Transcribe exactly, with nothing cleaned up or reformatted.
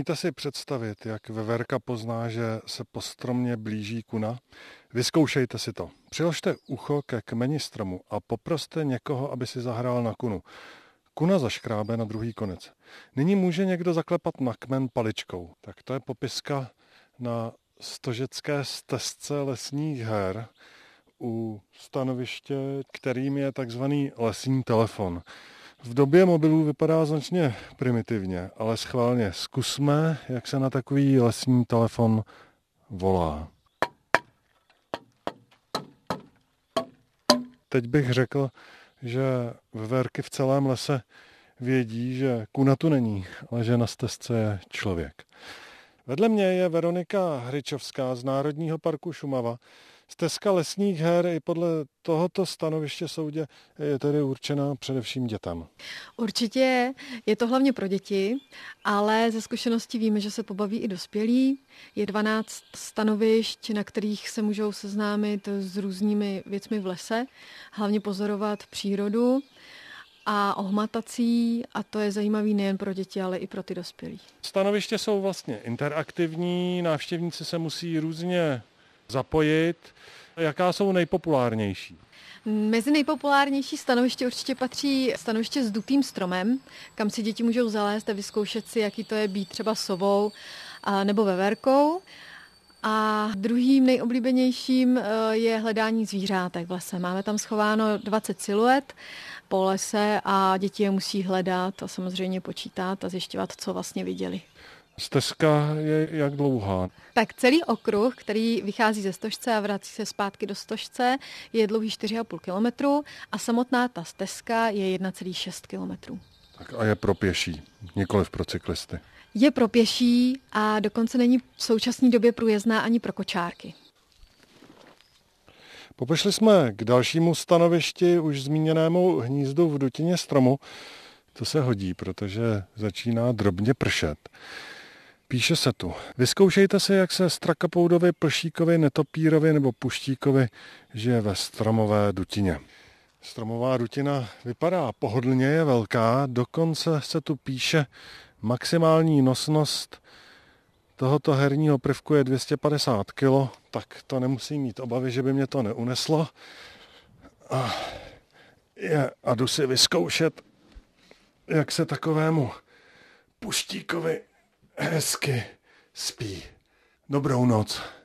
Umíte si představit, jak veverka pozná, že se po stromě blíží kuna? Vyzkoušejte si to. Přiložte ucho ke kmeni stromu a poproste někoho, aby si zahrál na kunu. Kuna zaškrábe na druhý konec. Nyní může někdo zaklepat na kmen paličkou. Tak to je popiska na stožecké stezce lesních her u stanoviště, kterým je takzvaný lesní telefon. V době mobilů vypadá značně primitivně, ale schválně zkusme, jak se na takový lesní telefon volá. Teď bych řekl, že veverky v celém lese vědí, že kuna tu není, ale že na stezce je člověk. Vedle mě je Veronika Hryčovská z Národního parku Šumava. Stezka lesních her i podle tohoto stanoviště soudě je tedy určena především dětem. Určitě je to hlavně pro děti, ale ze zkušeností víme, že se pobaví i dospělí. Je dvanáct stanovišť, na kterých se můžou seznámit s různými věcmi v lese, hlavně pozorovat přírodu a ohmatací, a to je zajímavý nejen pro děti, ale i pro ty dospělí. Stanoviště jsou vlastně interaktivní, návštěvníci se musí různě zapojit. Jaká jsou nejpopulárnější? Mezi nejpopulárnější stanoviště určitě patří stanoviště s dutým stromem, kam si děti můžou zalézt a vyzkoušet si, jaký to je být třeba sovou a nebo veverkou. A druhým nejoblíbenějším je hledání zvířátek v lese. Máme tam schováno dvacet siluet po lese a děti je musí hledat a samozřejmě počítat a zjišťovat, co vlastně viděli. Stezka je jak dlouhá? Tak celý okruh, který vychází ze Stožce a vrací se zpátky do Stožce, je dlouhý čtyři a půl kilometru a samotná ta stezka je jedna celá šest kilometrů. Tak a je pro pěší, nikoliv pro cyklisty. Je pro pěší a dokonce není v současné době průjezdná ani pro kočárky. Popošli jsme k dalšímu stanovišti, už zmíněnému hnízdu v dutině stromu. To se hodí, protože začíná drobně pršet. Píše se tu. Vyzkoušejte si, jak se strakapoudovi, plšíkovi, netopírovi nebo puštíkovi žije ve stromové dutině. Stromová dutina vypadá pohodlně, je velká, dokonce se tu píše maximální nosnost tohoto herního prvku je dvě stě padesát kilo, tak to nemusím mít obavy, že by mě to neuneslo. A, je, a jdu si vyzkoušet, jak se takovému puštíkovi hezky spí. Dobrou noc.